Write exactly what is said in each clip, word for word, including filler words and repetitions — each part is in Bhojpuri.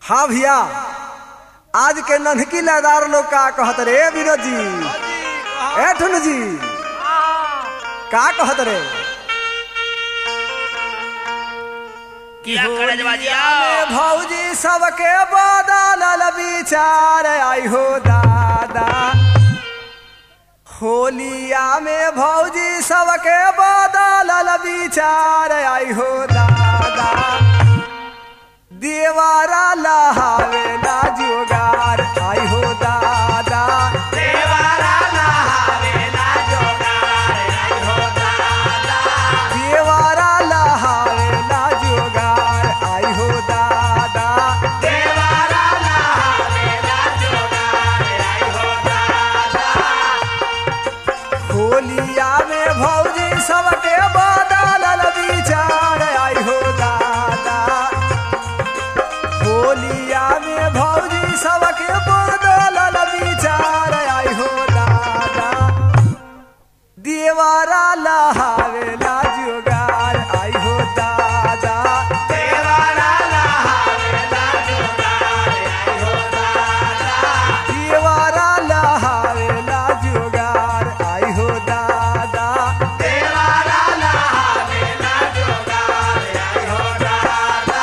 हाँ भैया, आज के नन्हकी लयदार लोग का कहत रे विनोद जी, ए ठुन जी का कहत रे भौजी सबके बदलल विचार आई हो दादा। होलिया में भौजी सबके बदलल विचार आई हो दादा। देवारा लहावे ला जोगार आई हो दादा। देवारा लहावे ला जोगार आई हो दादा। देवारा लहावे ला जोगार आई हो दादा। देवारा लहावे ला जोगार आई हो दादा। होलिया में भौजी सबके बदलल विचार आई हो दादा। होलिया में भौजी सबके बदलल विचार आई हो दादा। देवारा लहावे ला जोगार आई हो दादा। देवारा लहावे ला जोगार आई हो दादा। देवारा लहावे ला जोगार आई हो दादा। देवारा लहावे ला जोगार आई हो दादा।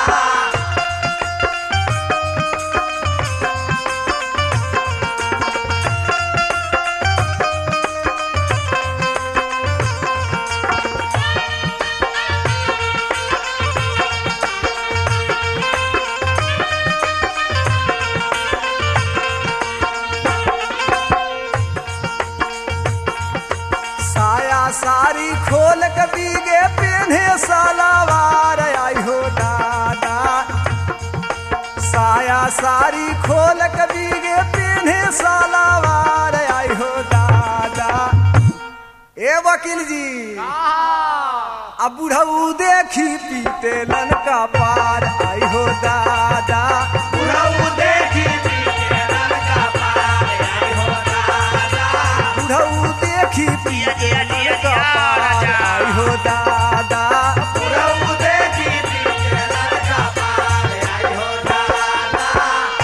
साया सारी खोल के बीगे पेन्हे सलवार आई हो दादा। साया सारी खोल के बीगे पेन्हे सलवार आई हो दादा। ए वकील जी अब बुढ़ऊ देखी पीते लन का पार आई हो दादा। बुढ़ऊ देखी पीके रन का पार आई हो दादा। बुढ़ऊ देखी पीते लन का पार आई हो दादा। बुढ़ऊ देखी पीके रन का पार आई हो दादा।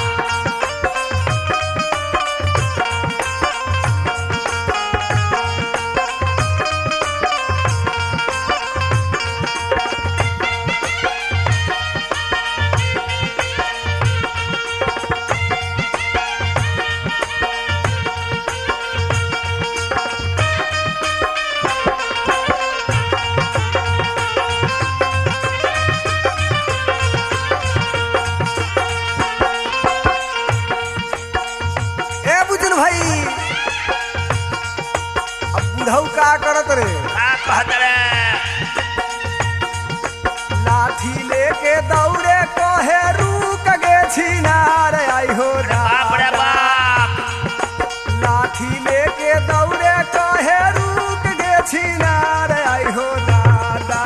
ए बुजुर्ग भाई, अब बुढ़ऊ का करत रे का कहत रे लाठी लेके दौड़े कहे रुक गे छिनार आई हो बाप रे दादा। बाप। लाठी लेके दौड़े कहे रुक गे छिनार आई हो दादा।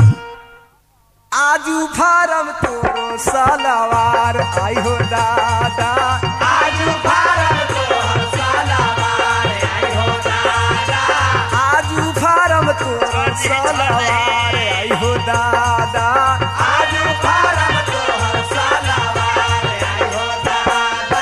आजू फारम तोरो सलवार आई हो दादा। आजू भारत तोहर सलवार आई हो दादा। आजू फारम तोरो सलवार आई हो दादा। आजू भारत तोहर सलवार आई हो दादा।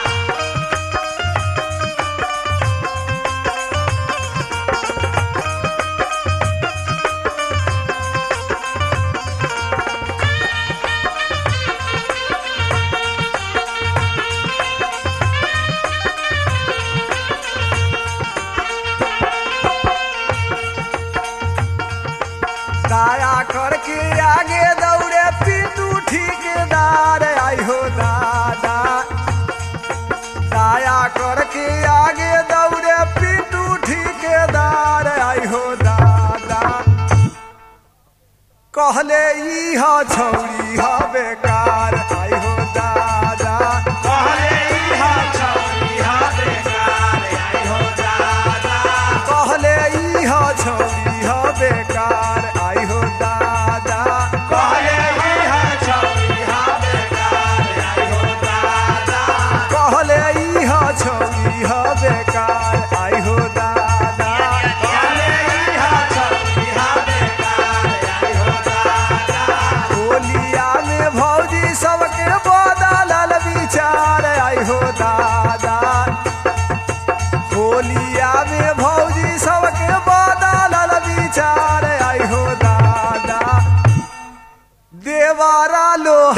दाया करके आगे दौड़े पिंटू ठेकेदार आई हो दादा। दाया करके आगे दौड़े पिंटू ठेकेदार आई हो दादा। कहले ई ह छौरी ह बेकार आई हो दादा। कहले इहा छौरी हा बेकार आई हो दादा। कहले ई ह छौरी ह बेकार आई हो दादा। कहले इहा छौरी हा बेकार आई हो दादा। कहले ई ह छौरी ह बेकार आई हो दादा। कहले इहा छौरी हा बेकार आई हो दादा। होलिया में हमारा लोहा